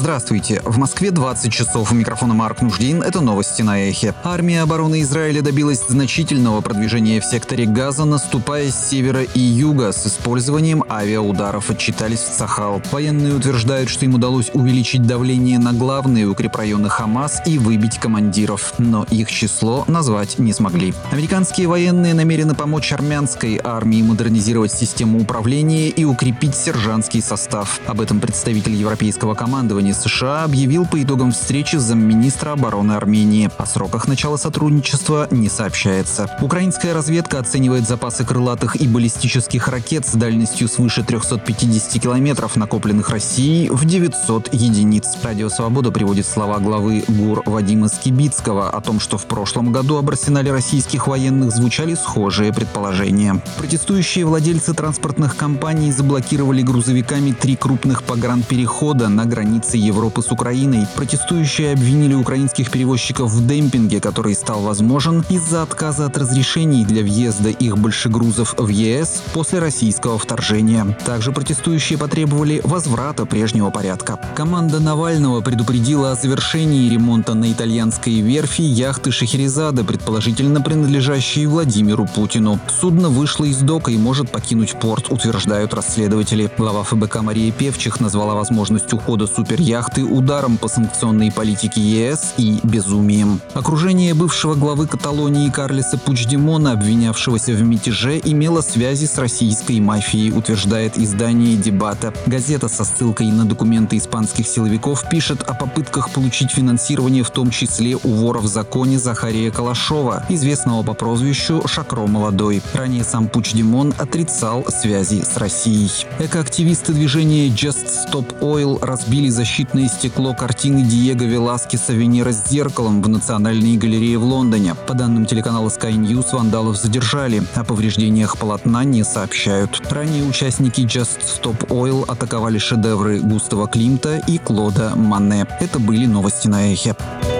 Здравствуйте. В Москве 20 часов. У микрофона Марк Нуждин. Это новости на Эхе. Армия обороны Израиля добилась значительного продвижения в секторе Газа, наступая с севера и юга с использованием авиаударов, отчитались в Цахал. Военные утверждают, что им удалось увеличить давление на главные укрепрайоны Хамас и выбить командиров. Но их число назвать не смогли. Американские военные намерены помочь армянской армии модернизировать систему управления и укрепить сержантский состав. Об этом представитель европейского командования США объявил по итогам встречи с замминистра обороны Армении. О сроках начала сотрудничества не сообщается. Украинская разведка оценивает запасы крылатых и баллистических ракет с дальностью свыше 350 километров, накопленных Россией, в 900 единиц. Радио «Свобода» приводит слова главы ГУР Вадима Скибицкого о том, что в прошлом году об арсенале российских военных звучали схожие предположения. Протестующие владельцы транспортных компаний заблокировали грузовиками 3 крупных погранперехода на границе Европы с Украиной. Протестующие обвинили украинских перевозчиков в демпинге, который стал возможен из-за отказа от разрешений для въезда их большегрузов в ЕС после российского вторжения. Также протестующие потребовали возврата прежнего порядка. Команда Навального предупредила о завершении ремонта на итальянской верфи яхты Шахерезада, предположительно принадлежащей Владимиру Путину. Судно вышло из дока и может покинуть порт, утверждают расследователи. Глава ФБК Мария Певчих назвала возможность ухода суперяхты ударом по санкционной политике ЕС и безумием. Окружение бывшего главы Каталонии Карлеса Пучдемона, обвинявшегося в мятеже, имело связи с российской мафией, утверждает издание «Дебата». Газета со ссылкой на документы испанских силовиков пишет о попытках получить финансирование, в том числе у вора в законе Захария Калашова, известного по прозвищу Шакро Молодой. Ранее сам Пучдемон отрицал связи с Россией. Экоактивисты движения Just Stop Oil разбили защитное стекло картины Диего Веласкеса «Венера с зеркалом» в Национальной галерее в Лондоне. По данным телеканала Sky News, вандалов задержали. О повреждениях полотна не сообщают. Ранее участники Just Stop Oil атаковали шедевры Густава Климта и Клода Мане. Это были новости на Эхе.